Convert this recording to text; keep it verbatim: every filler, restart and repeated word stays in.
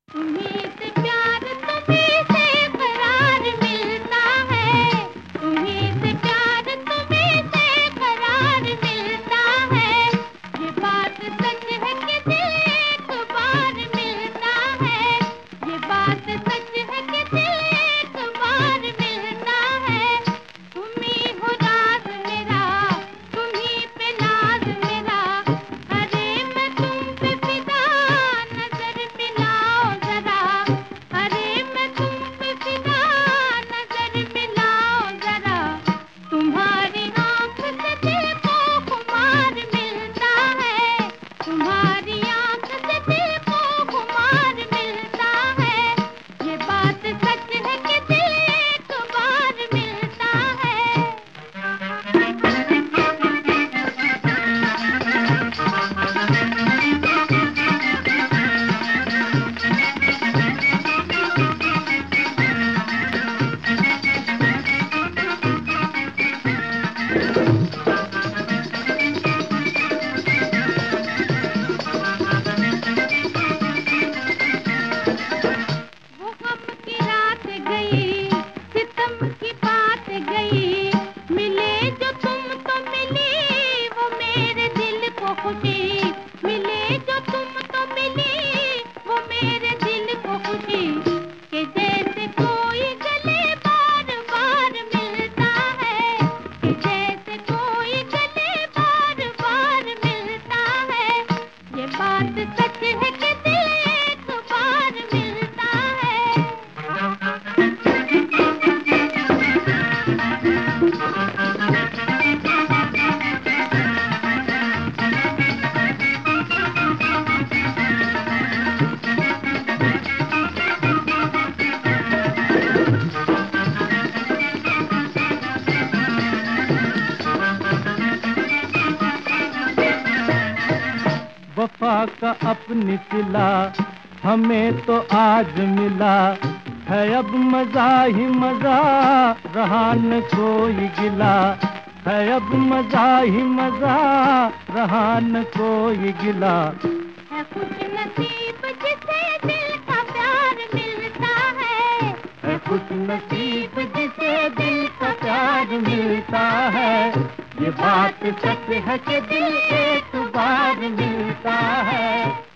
तुम्हीं से प्यार तुम्हीं से करार मिलता है, तुम्हीं से प्यार तुम्हीं से करार मिलता है। ये बात सच है कि दिल एक बार मिलता है, ये बात सच है कि दिल एक बार मिलता है। तुम्हीं हो राज मेरा, तुम्हीं पे नाज मेरा, अरे मैं तुम पे फिदा, नजर मिलाओ जरा, अरे मैं तुम पे फिदा, नजर मिलाओ जरा। तुम्हारी आँख से दिल को खुमार मिलता है, तुम्हारी आँख से दिल को खुमार मिलता है। ये बात सच है कि दिल एक बार मिलता है। वो गम की रात गई, सितम की बात गई, मिले जो तुम तो मिली वो मेरे दिल को खुशी, मिले जो तुम तो मिली वो मेरे दिल को खुशी। कि जैसे कोई गले बार बार मिलता है, कि जैसे कोई गले बार बार मिलता है। ये बात सच है कि दिल एक बार मिलता है। वफा का अपनी सिला हमें तो आज मिला है, अब मजा ही मजा रहा न कोई गिला है, अब मजा ही मजा रहा न कोई गिला। है खुश नसीब जिसे दिल का प्यार मिलता है, है खुश नसीब जिसे दिल का प्यार मिलता है। ये बात सच है कि दिल एक बार मिलता है।